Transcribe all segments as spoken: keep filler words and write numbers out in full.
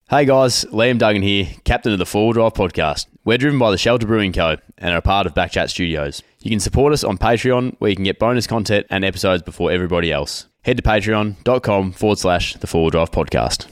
Hey guys, Liam Duggan here, captain of the Four Wheel Drive podcast. We're driven by the Shelter Brewing Co. and are a part of Backchat Studios. You can support us on Patreon, where you can get bonus content and episodes before everybody else. Head to patreon.com forward slash the Four Wheel Drive podcast.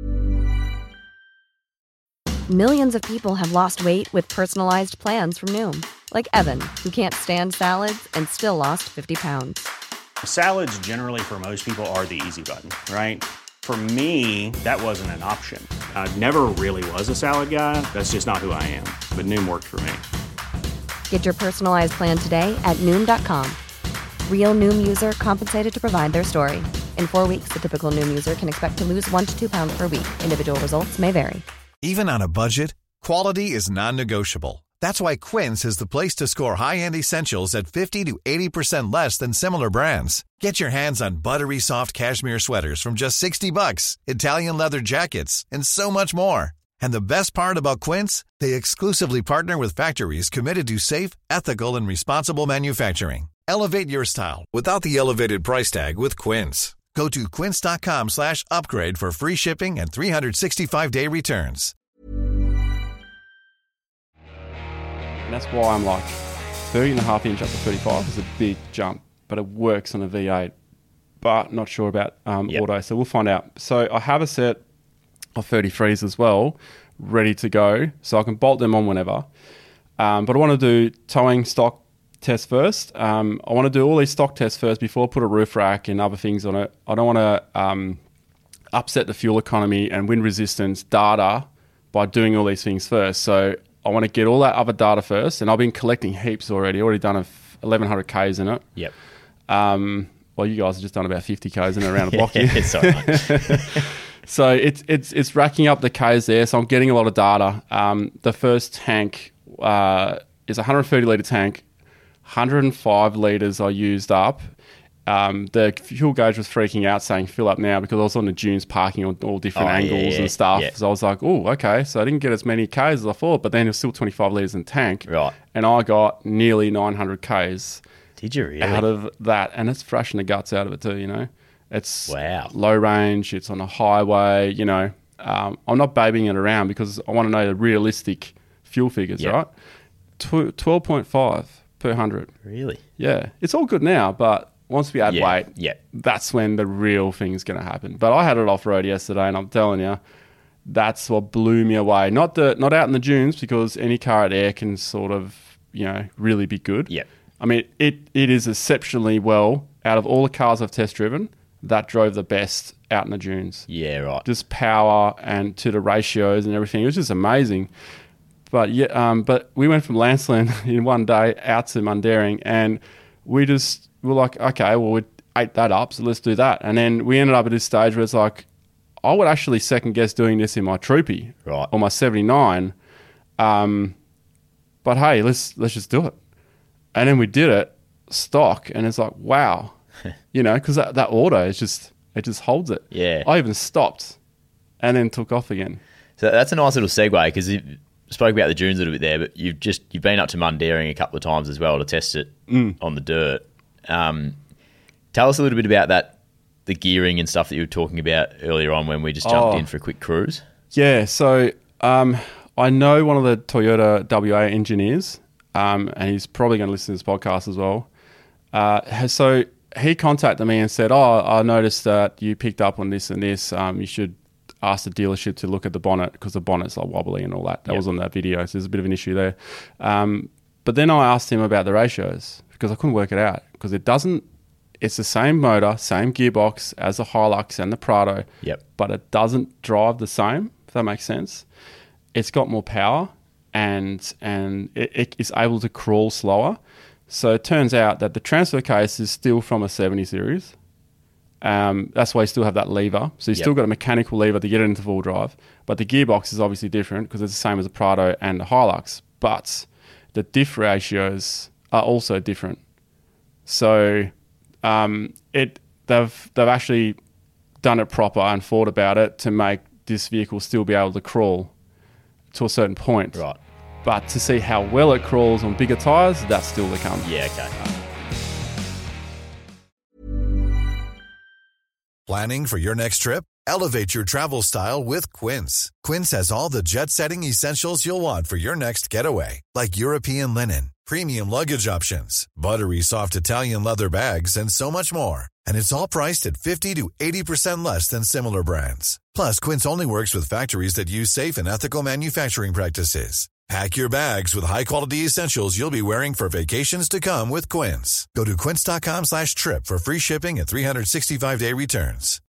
Millions of people have lost weight with personalized plans from Noom. Like Evan, who can't stand salads and still lost fifty pounds. Salads generally for most people are the easy button, right? For me, that wasn't an option. I never really was a salad guy. That's just not who I am. But Noom worked for me. Get your personalized plan today at Noom dot com. Real Noom user compensated to provide their story. In four weeks, the typical Noom user can expect to lose one to two pounds per week. Individual results may vary. Even on a budget, quality is non-negotiable. That's why Quince is the place to score high-end essentials at fifty to eighty percent less than similar brands. Get your hands on buttery soft cashmere sweaters from just sixty bucks, Italian leather jackets, and so much more. And the best part about Quince, they exclusively partner with factories committed to safe, ethical, and responsible manufacturing. Elevate your style without the elevated price tag with Quince. Go to quince.com slash upgrade for free shipping and three sixty-five day returns. And that's why I'm like, thirty and a half inch up to thirty-five is a big jump, but it works on a V eight. But not sure about um, Yep. auto, so we'll find out. So I have a set of thirty-threes as well, ready to go, so I can bolt them on whenever. Um, but I want to do towing stock tests first. Um, I want to do all these stock tests first before I put a roof rack and other things on it. I don't want to um, upset the fuel economy and wind resistance data by doing all these things first. So I want to get all that other data first, and I've been collecting heaps already. Already done eleven hundred kays in it. Yep. Um, well, you guys have just done about fifty kays in it around the block here. It's all right. So it's it's it's racking up the kays there. So I'm getting a lot of data. Um, the first tank uh, is a one hundred thirty litre tank. one hundred five litres I used up. Um, the fuel gauge was freaking out, saying fill up now, because I was on the dunes parking on all different Oh, yeah, angles yeah, and stuff. yeah. So I was like, oh, okay. So I didn't get as many kays as I thought, but then it was still twenty-five litres in the tank. Right. And I got nearly nine hundred kays Did you really? out of that. And it's thrashing the guts out of it too, you know. It's Wow. low range, it's on a highway, you know. Um, I'm not babying it around because I want to know the realistic fuel figures, Yep. right? Tw- twelve point five per one hundred. Really? Yeah, it's all good now, but once we add Yeah, weight, yeah. that's when the real thing's going to happen. But I had it off-road yesterday, and I'm telling you, that's what blew me away. Not the not out in the dunes, because any car at air can sort of, you know, really be good. Yep. I mean, it it is exceptionally well, out of all the cars I've test driven, that drove the best out in the dunes. Yeah, right. Just power and to the ratios and everything. It was just amazing. But yeah, um, but we went from Lanceland in one day out to Mundaring, and we just were like, okay, well, we ate that up, so let's do that. And then we ended up at this stage where it's like, I would actually second guess doing this in my Troopy, Right. or my seventy-nine. Um, but hey, let's let's just do it. And then we did it stock, and it's like, wow, you know, because that, that auto is just it just holds it. Yeah. I even stopped, and then took off again. So that's a nice little segue, because you spoke about the dunes a little bit there, but you've just you've been up to Mundaring a couple of times as well to test it Mm. on the dirt. Um, tell us a little bit about that, the gearing and stuff that you were talking about earlier on when we just jumped Oh. in for a quick cruise. Yeah, so um, I know one of the Toyota W A engineers, um, and he's probably going to listen to this podcast as well. Uh, has- so he contacted me and said, oh, I noticed that you picked up on this and this. Um, you should ask the dealership to look at the bonnet, because the bonnet's like wobbly and all that. That Yep. was on that video, so there's a bit of an issue there. Um, but then I asked him about the ratios, because I couldn't work it out, because it doesn't, it's the same motor, same gearbox as the Hilux and the Prado, Yep. but it doesn't drive the same, if that makes sense. It's got more power, and and it, it is able to crawl slower. So it turns out that the transfer case is still from a seventy series. Um, that's why you still have that lever. So you've Yep. still got a mechanical lever to get it into full drive. But the gearbox is obviously different, because it's the same as the Prado and the Hilux. But the diff ratios are also different. So um, it they've they've actually done it proper and thought about it to make this vehicle still be able to crawl to a certain point. Right. But to see how well it crawls on bigger tyres, that's still to come. Yeah, okay. Planning for your next trip? Elevate your travel style with Quince. Quince has all the jet-setting essentials you'll want for your next getaway, like European linen, premium luggage options, buttery soft Italian leather bags, and so much more. And it's all priced at fifty to eighty percent less than similar brands. Plus, Quince only works with factories that use safe and ethical manufacturing practices. Pack your bags with high-quality essentials you'll be wearing for vacations to come with Quince. Go to quince.com slash trip for free shipping and three sixty-five day returns.